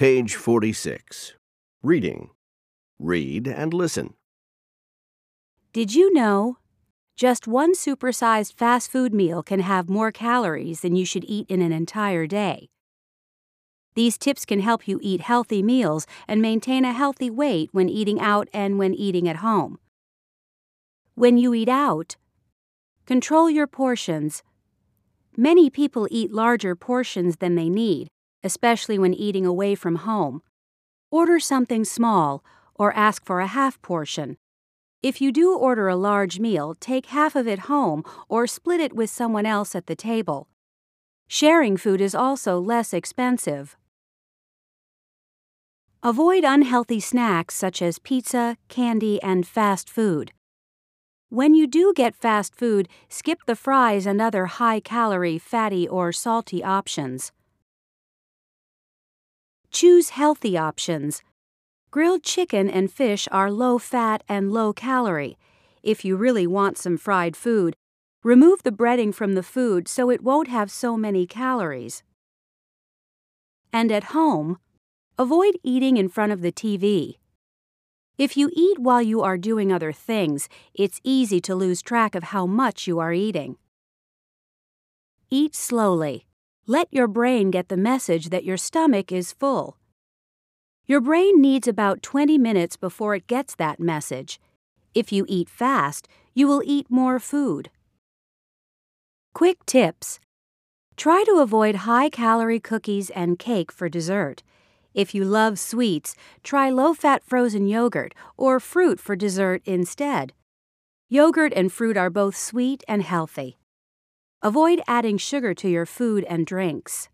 Page 46. Reading. Read and listen. Did you know? Just one supersized fast food meal can have more calories than you should eat in an entire day. These tips can help you eat healthy meals and maintain a healthy weight when eating out and when eating at home. When you eat out, control your portions. Many people eat larger portions than they need, especially when eating away from home. Order something small or ask for a half portion. If you do order a large meal, take half of it home or split it with someone else at the table. Sharing food is also less expensive. Avoid unhealthy snacks such as pizza, candy, and fast food. When you do get fast food, skip the fries and other high-calorie, fatty, or salty options. Choose healthy options. Grilled chicken and fish are low-fat and low-calorie. If you really want some fried food, remove the breading from the food so it won't have so many calories. And at home, avoid eating in front of the TV. If you eat while you are doing other things, it's easy to lose track of how much you are eating. Eat slowly. Let your brain get the message that your stomach is full. Your brain needs about 20 minutes before it gets that message. If you eat fast, you will eat more food. Quick tips. Try to avoid high-calorie cookies and cake for dessert. If you love sweets, try low-fat frozen yogurt or fruit for dessert instead. Yogurt and fruit are both sweet and healthy. Avoid adding sugar to your food and drinks.